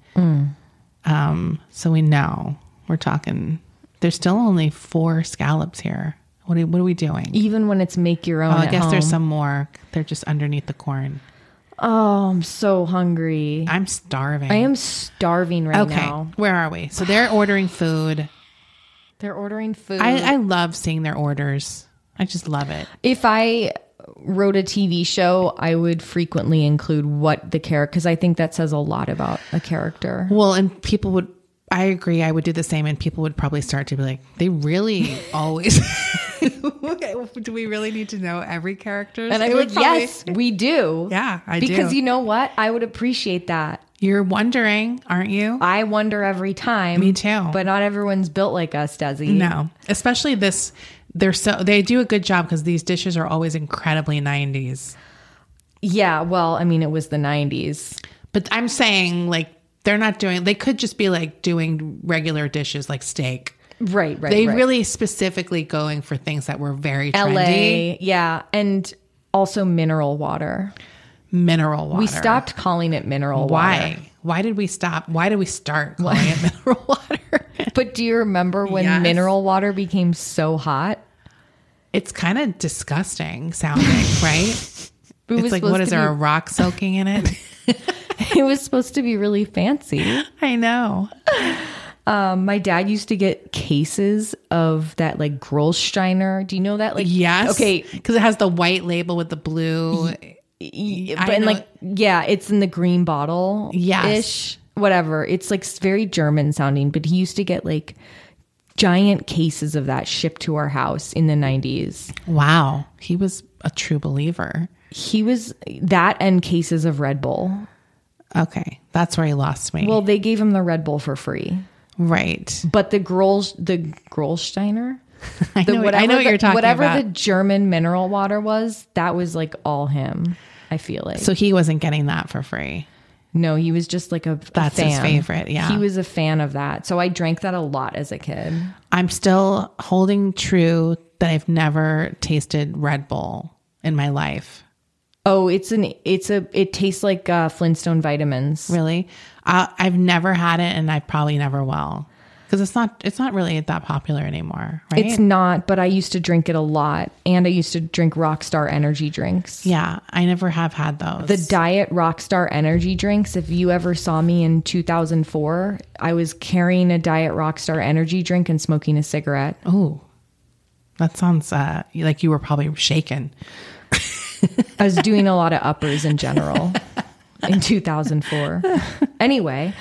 So we know we're talking. There's still only 4 scallops here. What are we doing? Even when it's make your own. I guess home. there's some more. They're just underneath the corn. Oh, I'm so hungry. I'm starving. I am starving now. Okay, where are we? So they're ordering food. They're ordering food. I love seeing their orders. I just love it. If I wrote a TV show, I would frequently include what the character, because I think that says a lot about a character. Well, and people would, I agree, I would do the same, and people would probably start to be like, they really always, okay, well, do we really need to know every character? And I'm like, yes, we do. Yeah, I do. Because you know what? I would appreciate that. You're wondering, aren't you? I wonder every time. Me too. But not everyone's built like us, Desi. No, especially this. They do a good job because these dishes are always incredibly 90s. Yeah, well, I mean, it was the 90s. But I'm saying like they could just be like doing regular dishes like steak. Right. They really specifically going for things that were very trendy. LA, yeah, and also mineral water. Mineral water. We stopped calling it mineral water. Why? Why did we stop? Why did we start calling it mineral water? But do you remember when mineral water became so hot? It's kind of disgusting sounding, right? It's like, what is there, a rock soaking in it? It was supposed to be really fancy. I know. My dad used to get cases of that like Grolsteiner. Do you know that? Like, yes. Okay. Because it has the white label with the blue. It's in the green bottle. Yes. Whatever. It's like very German sounding, but he used to get like giant cases of that shipped to our house in the 90s. Wow. He was a true believer. He was that and cases of Red Bull. Okay. That's where he lost me. Well, they gave him the Red Bull for free. Right. But the Grolsteiner? I know what you're talking whatever about. The German mineral water was, that was like all him, I feel like. So he wasn't getting that for free. No, he was just like That's fan. his favorite, yeah. He was a fan of that. So I drank that a lot as a kid. I'm still holding true that I've never tasted Red Bull in my life. Oh, it tastes like Flintstone vitamins. Really? I've never had it, and I probably never will. Because it's not really that popular anymore, right? It's not, but I used to drink it a lot. And I used to drink Rockstar energy drinks. Yeah, I never have had those. The Diet Rockstar energy drinks, if you ever saw me in 2004, I was carrying a Diet Rockstar energy drink and smoking a cigarette. Oh, That sounds like you were probably shaken. I was doing a lot of uppers in general in 2004. Anyway,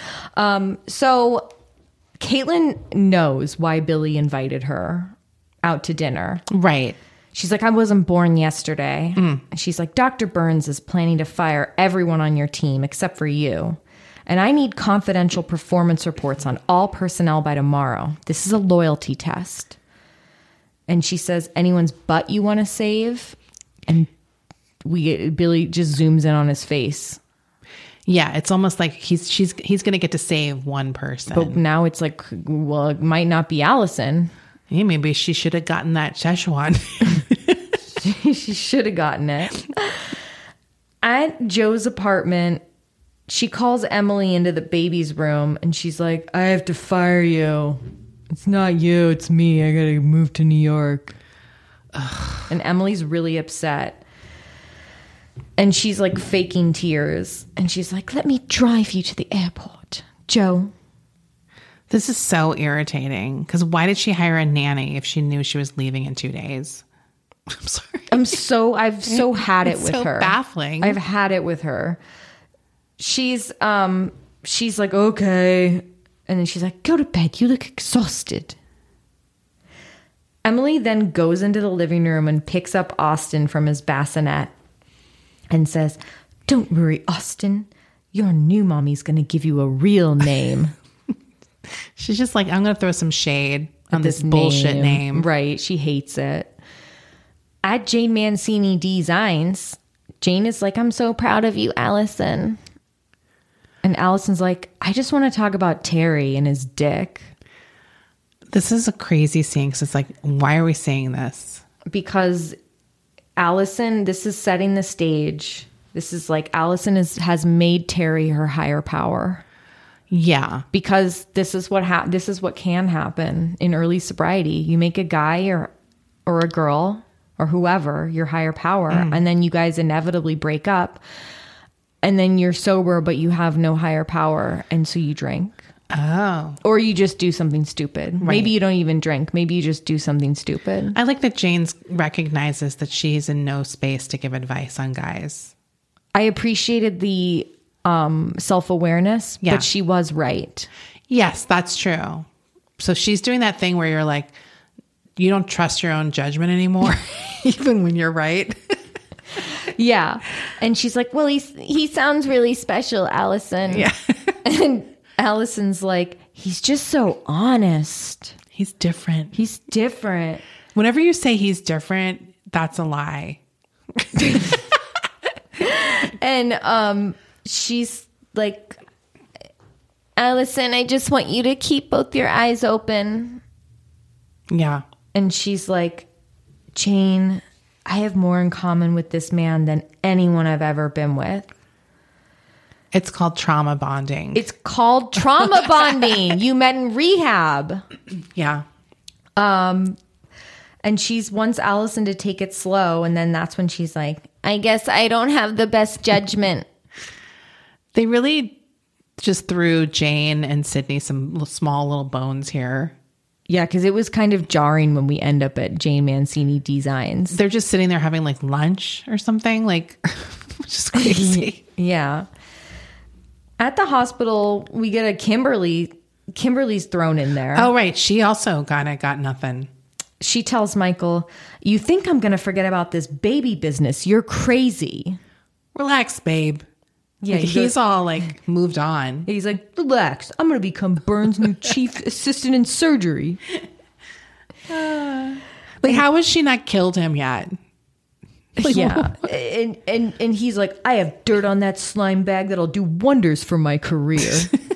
so Caitlin knows why Billy invited her out to dinner. Right. She's like, I wasn't born yesterday. And she's like, Dr. Burns is planning to fire everyone on your team except for you. And I need confidential performance reports on all personnel by tomorrow. This is a loyalty test. And she says, anyone's butt you want to save? And Billy just zooms in on his face. Yeah, it's almost like he's going to get to save one person. But now it's like, well, it might not be Allison. Yeah, maybe she should have gotten that Szechuan. She should have gotten it. At Joe's apartment, she calls Emily into the baby's room and she's like, I have to fire you. It's not you, it's me. I gotta move to New York. Ugh. And Emily's really upset. And she's like faking tears. And she's like, let me drive you to the airport, Joe. This is so irritating. Because why did she hire a nanny if she knew she was leaving in 2 days? I'm sorry. I've so had it with so her. Baffling. I've had it with her. She's like, okay. And then she's like, go to bed. You look exhausted. Emily then goes into the living room and picks up Austin from his bassinet and says, don't worry, Austin. Your new mommy's going to give you a real name. She's just like, I'm going to throw some shade on this bullshit name. Right. She hates it. At Jane Mancini Designs, Jane is like, I'm so proud of you, Allison. And Allison's like, I just want to talk about Terry and his dick. This is a crazy scene because it's like, why are we saying this? Because Allison, this is setting the stage. This is like Allison has made Terry her higher power. Yeah. Because this is what can happen in early sobriety. You make a guy or a girl or whoever your higher power, and then you guys inevitably break up. And then you're sober, but you have no higher power. And so you drink. Oh. Or you just do something stupid. Right. Maybe you don't even drink. Maybe you just do something stupid. I like that Jane recognizes that she's in no space to give advice on guys. I appreciated the self-awareness, but she was right. Yes, that's true. So she's doing that thing where you're like, you don't trust your own judgment anymore, even when you're right. Yeah. And she's like, well, he sounds really special, Allison. Yeah. And Allison's like, he's just so honest. He's different. He's different. Whenever you say he's different, that's a lie. And she's like, Allison, I just want you to keep both your eyes open. Yeah. And she's like, Jane, I have more in common with this man than anyone I've ever been with. It's called trauma bonding. It's called trauma bonding. You met in rehab. Yeah. And she wants Allison to take it slow. And then that's when she's like, I guess I don't have the best judgment. They really just threw Jane and Sydney some small little bones here. Yeah, because it was kind of jarring when we end up at Jane Mancini Designs. They're just sitting there having like lunch or something, like, which is crazy. Yeah. At the hospital, we get a Kimberly. Kimberly's thrown in there. Oh, right. She also kind of got nothing. She tells Michael, you think I'm going to forget about this baby business. You're crazy. Relax, babe. Yeah, like, he's all like moved on. He's like, relax. I'm going to become Burns' new chief assistant in surgery. Like, how has she not killed him yet? Like, yeah. And he's like, I have dirt on that slime bag that'll do wonders for my career.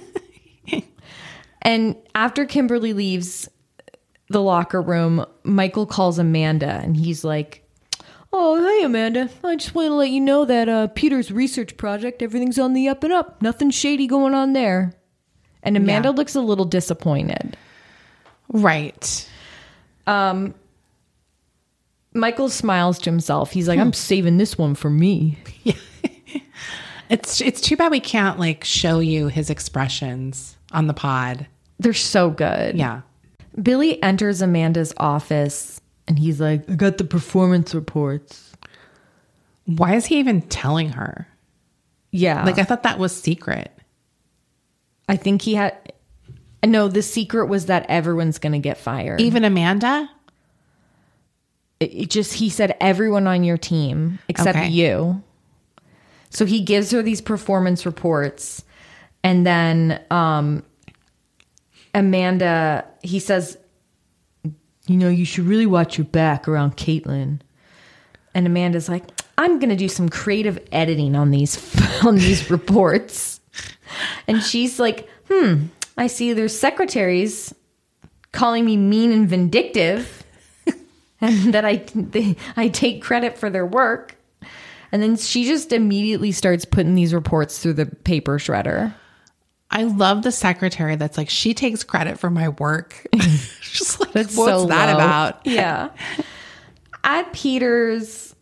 And after Kimberly leaves the locker room, Michael calls Amanda and he's like, oh, hey, Amanda. I just want to let you know that Peter's research project, everything's on the up and up. Nothing shady going on there. And Amanda looks a little disappointed. Right. Michael smiles to himself. He's like, I'm saving this one for me. Yeah. It's too bad we can't like show you his expressions on the pod. They're so good. Yeah. Billy enters Amanda's office And he's like, I got the performance reports. Why is he even telling her? Yeah. Like, I thought that was secret. I think he had... No, the secret was that everyone's going to get fired. Even Amanda? It just, he said everyone on your team except you. So he gives her these performance reports. And then Amanda, he says, you know, you should really watch your back around Caitlyn. And Amanda's like, I'm going to do some creative editing on these reports. And she's like, I see there's secretaries calling me mean and vindictive and that I take credit for their work. And then she just immediately starts putting these reports through the paper shredder. I love the secretary that's like, she takes credit for my work. Just like, That's what's so that low. about? Yeah. At Peter's,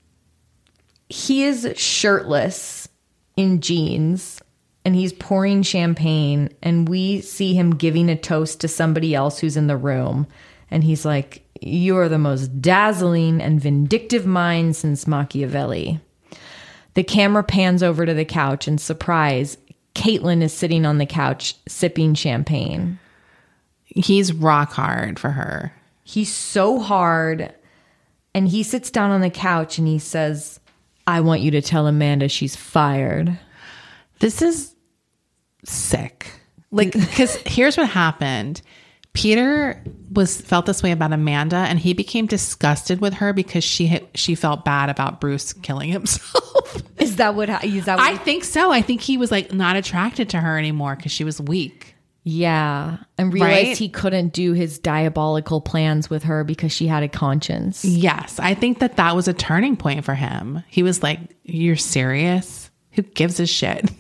he is shirtless in jeans and he's pouring champagne, and we see him giving a toast to somebody else who's in the room. And he's like, you are the most dazzling and vindictive mind since Machiavelli. The camera pans over to the couch, and surprise, Caitlyn is sitting on the couch sipping champagne. He's rock hard for her. He's so hard. And he sits down on the couch and he says, I want you to tell Amanda she's fired. This is sick. Like, because here's what happened. Peter felt this way about Amanda, and he became disgusted with her because she felt bad about Bruce killing himself. Is that what I think so. I think he was like not attracted to her anymore because she was weak. Yeah. And realized Right? he couldn't do his diabolical plans with her because she had a conscience. Yes, I think that was a turning point for him. He was like, you're serious? Who gives a shit?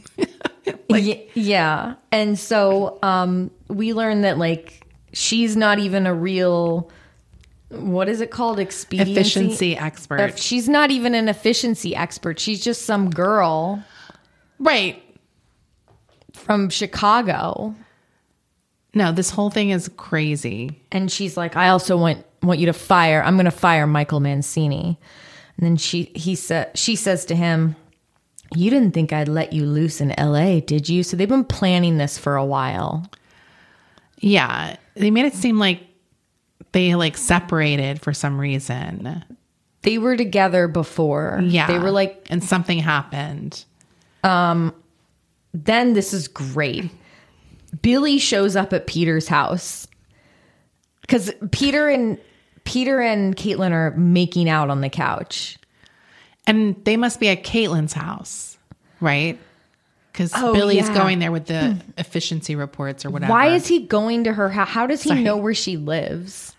Yeah. And so we learned that like she's not even a real, what is it called? Efficiency expert. She's not even an efficiency expert. She's just some girl Right. from Chicago. No, this whole thing is crazy. And she's like, I also want you to fire. I'm going to fire Michael Mancini. And then she says to him, you didn't think I'd let you loose in LA, did you? So they've been planning this for a while. Yeah. They made it seem like they like separated for some reason. They were together before. Yeah. They were like, and something happened. then this is great. Billy shows up at Peter's house because Peter and Caitlyn are making out on the couch. And they must be at Caitlyn's house, right? Because Billy's going there with the efficiency reports or whatever. Why is he going to her house? How does he know where she lives?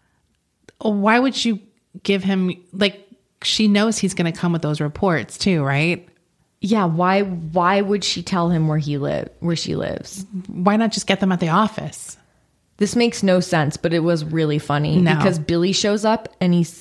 Why would you give him, like, she knows he's going to come with those reports too, right? Yeah, why would she tell him where she lives? Why not just get them at the office? This makes no sense, but it was really funny because Billy shows up and he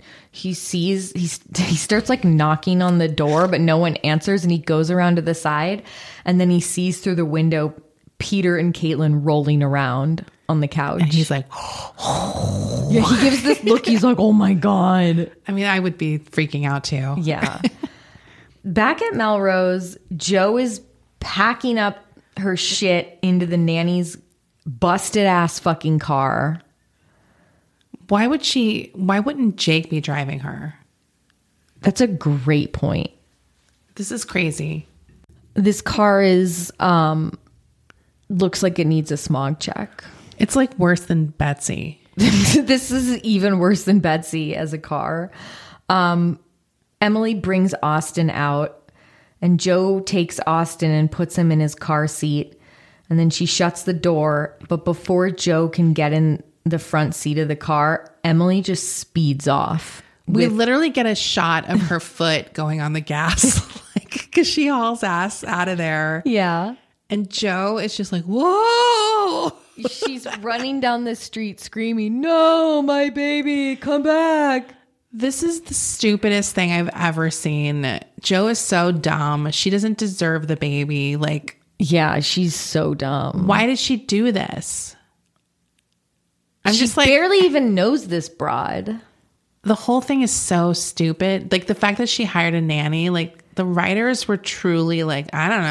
starts like knocking on the door, but no one answers, and he goes around to the side, and then he sees through the window Peter and Caitlyn rolling around on the couch. And he's like, yeah, he gives this look. He's like, oh my God. I mean, I would be freaking out too. Yeah. Back at Melrose, Jo is packing up her shit into the nanny's busted ass fucking car. Why wouldn't Jake be driving her? That's a great point. This is crazy. This car is, looks like it needs a smog check. It's like worse than Betsy. This is even worse than Betsy as a car. Emily brings Austin out, and Jo takes Austin and puts him in his car seat. And then she shuts the door. But before Jo can get in the front seat of the car, Emily just speeds off. We literally get a shot of her foot going on the gas, like, because she hauls ass out of there. Yeah. And Jo is just like, whoa. She's running down the street screaming, no, my baby, come back. This is the stupidest thing I've ever seen. Jo is so dumb. She doesn't deserve the baby. Like, yeah, she's so dumb. why did she do this? She barely even knows this broad. the whole thing is so stupid. Like the fact that she hired a nanny, like the writers were truly like, I don't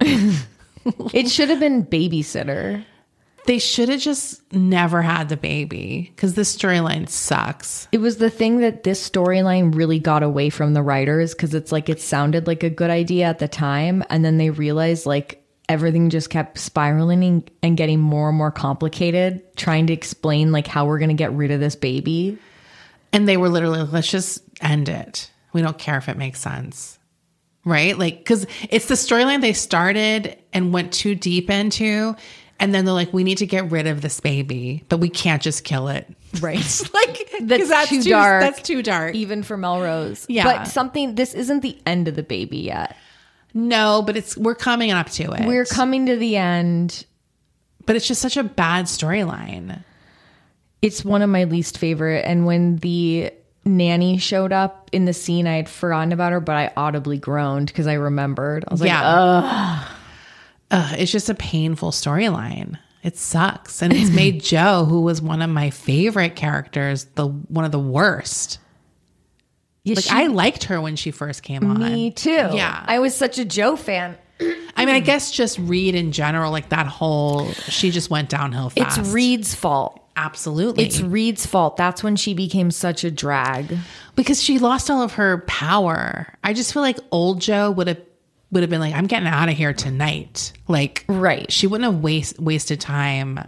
know. It should have been babysitter. They should have just never had the baby because this storyline sucks. It was the thing that this storyline really got away from the writers because it's like it sounded like a good idea at the time. And then they realized like everything just kept spiraling and getting more and more complicated, trying to explain like how we're going to get rid of this baby. And they were literally, let's just end it. We don't care if it makes sense. Right? Like, because it's the storyline they started and went too deep into. And then they're like, we need to get rid of this baby, but we can't just kill it. Right. Like, that's too dark. That's too dark. Even for Melrose. Yeah. But this isn't the end of the baby yet. No, but we're coming up to it. We're coming to the end. But it's just such a bad storyline. It's one of my least favorite. And when the nanny showed up in the scene, I had forgotten about her, but I audibly groaned because I remembered. I was like, ugh. It's just a painful storyline. It sucks. And it's made Jo, who was one of my favorite characters, one of the worst. Yeah, I liked her when she first came on. Me too. Yeah. I was such a Jo fan. I mean, I guess just Reed in general, like that whole, she just went downhill fast. It's Reed's fault. Absolutely. It's Reed's fault. That's when she became such a drag. Because she lost all of her power. I just feel like old Jo would have been like, I'm getting out of here tonight. Like, right. She wouldn't have wasted time.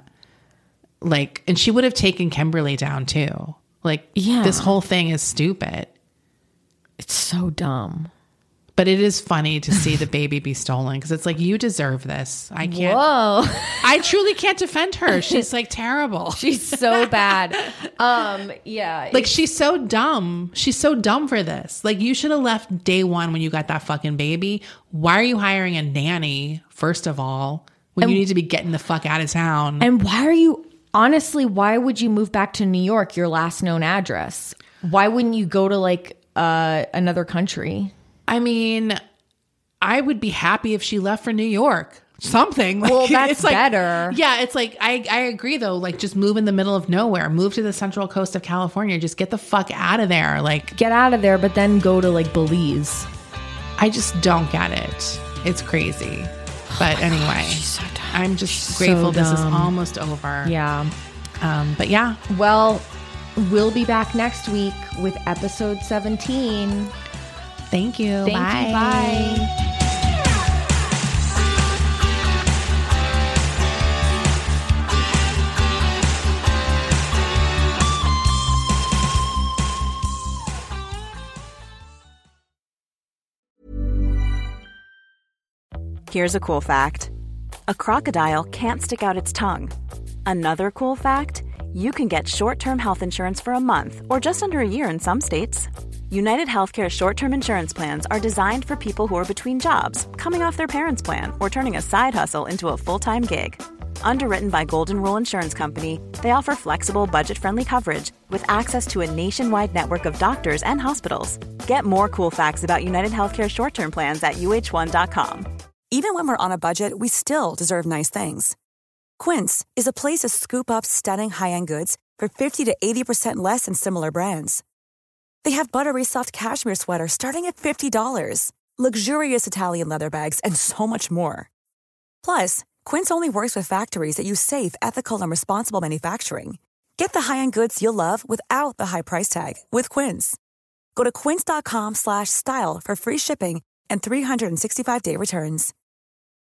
Like, and she would have taken Kimberly down too. Like, yeah. This whole thing is stupid. It's so dumb. But it is funny to see the baby be stolen because it's like, you deserve this. I can't. Whoa. I truly can't defend her. She's like terrible. She's so bad. Yeah. Like she's so dumb. She's so dumb for this. Like you should have left day one when you got that fucking baby. Why are you hiring a nanny, first of all, when you need to be getting the fuck out of town? And why would you move back to New York, your last known address? Why wouldn't you go to like another country? I mean, I would be happy if she left for New York. Something. Like, well, that's it's like, better. Yeah, it's like, I agree though. Like just move in the middle of nowhere. Move to the central coast of California. Just get the fuck out of there. Like get out of there, but then go to like Belize. I just don't get it. It's crazy. But anyway, so I'm just grateful so this is almost over. Yeah. But yeah. Well, we'll be back next week with episode 17. Thank you. Thank you. Bye. Here's a cool fact. A crocodile can't stick out its tongue. Another cool fact, you can get short-term health insurance for a month or just under a year in some states. United Healthcare short-term insurance plans are designed for people who are between jobs, coming off their parents' plan, or turning a side hustle into a full-time gig. Underwritten by Golden Rule Insurance Company, they offer flexible, budget-friendly coverage with access to a nationwide network of doctors and hospitals. Get more cool facts about United Healthcare short-term plans at uh1.com. Even when we're on a budget, we still deserve nice things. Quince is a place to scoop up stunning high-end goods for 50 to 80% less than similar brands. They have buttery soft cashmere sweaters starting at $50, luxurious Italian leather bags, and so much more. Plus, Quince only works with factories that use safe, ethical, and responsible manufacturing. Get the high-end goods you'll love without the high price tag with Quince. Go to quince.com/style for free shipping and 365-day returns.